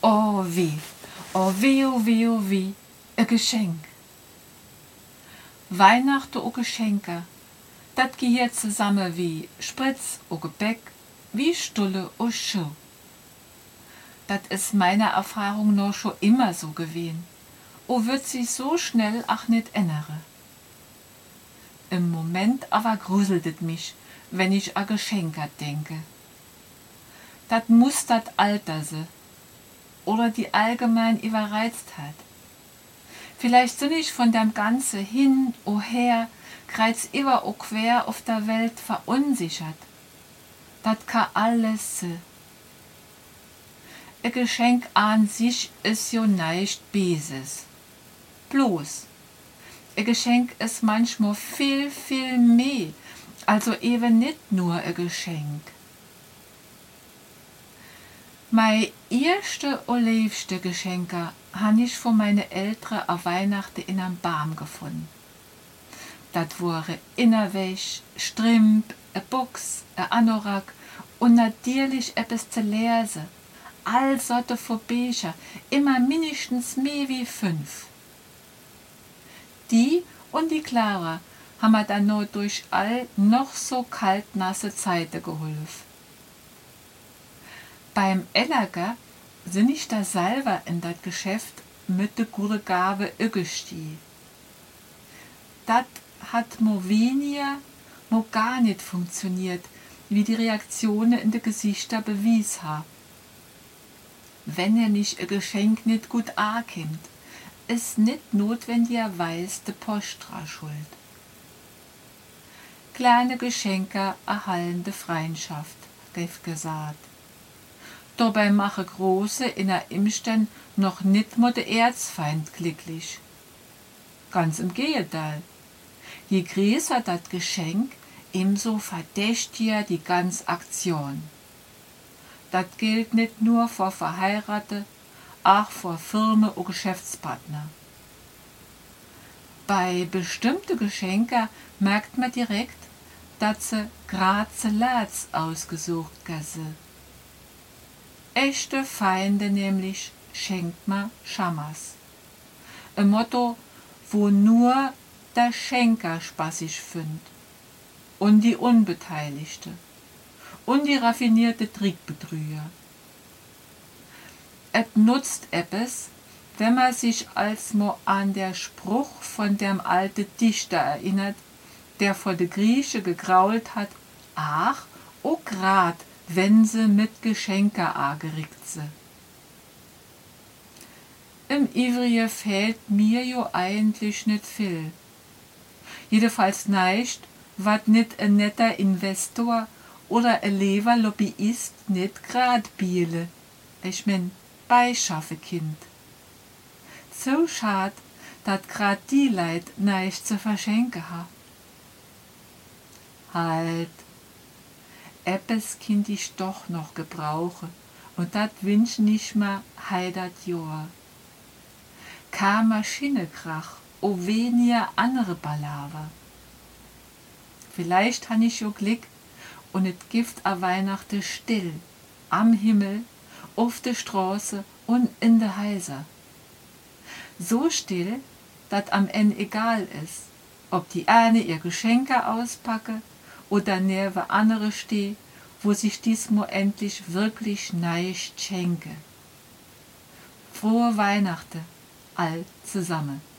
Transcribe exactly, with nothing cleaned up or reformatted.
Oh wie, oh wie, oh wie, oh wie, ein Geschenk. Weihnachten o Geschenke, dat gehört zusammen wie Spritz o Gebäck, wie Stulle o Schuh. Dat ist meiner Erfahrung noch schon immer so gewesen. O wird sich so schnell ach nicht ändere. Im Moment aber gruselt es mich, wenn ich a Geschenke denke. Dat muss dat Alter se oder die allgemein Überreiztheit. Vielleicht sind ich von dem Ganze hin o her, kreuz über o quer auf der Welt verunsichert. Dat kann alles se. Ein Geschenk an sich ist jo nicht Beses. Bloß, ein Geschenk ist manchmal viel, viel mehr, also eben nicht nur ein Geschenk. Mein erste und liebste Geschenke habe ich von meinen Eltern an Weihnachten in einem Baum gefunden. Das waren Innerwäsch, Strimp, eine Box, ein Anorak und natürlich etwas zu lesen. All Sorte von Bücher, immer mindestens mehr wie fünf. Die und die Clara haben mir dann noch durch all noch so kalt nasse Zeiten geholfen. Beim Ellerger sind ich da selber in das Geschäft mit der gute Gabe gestiegen. Das hat mo weniger, mo gar nicht funktioniert, wie die Reaktionen in de Gesichter bewies haben. Wenn er nicht ein Geschenk nicht gut ankommt, ist nicht notwendigerweise de Post dran schuld. Kleine Geschenke erhallende Freundschaft, rief gesagt. Dabei mache große in der Imstern noch nicht mal der Erzfeind glücklich. Ganz im Gegenteil. Je größer das Geschenk, ebenso verdächtiger die ganze Aktion. Das gilt nicht nur für Verheiratete, auch für Firmen und Geschäftspartner. Bei bestimmten Geschenken merkt man direkt, dass sie gerade zuletzt ausgesucht sind. Echte Feinde nämlich schenkt man Schammers. Ein Motto, wo nur der Schenker spaßig findet und die Unbeteiligte und die raffinierte Trickbetrüger. Es nutzt etwas, wenn man sich als mo an der Spruch von dem alten Dichter erinnert, der vor de Grieche gegrault hat, ach, o grad, wenn se mit Geschenke angerickt se. Im Übrigen fehlt mir jo eigentlich nicht viel. Jedenfalls nicht, wat nicht ein netter Investor oder ein lever Lobbyist nicht grad biele. Ich mein, Beischaffekind. So schad, dat grad die Leid nicht zu verschenken ha. Halt. Eppes kind ich doch noch gebrauche, und dat wünsch nicht mal heidat Jahr. Ka Maschinekrach, o weniger andere Palaver. Vielleicht han ich jo Glück und et Gift a Weihnachten still, am Himmel, auf de Straße und in de Häuser. So still, dat am Ende egal ist, ob die eine ihr Geschenke auspacke oder neben andere steh, wo sich diesmal endlich wirklich neicht schenke. Frohe Weihnachten, all zusammen.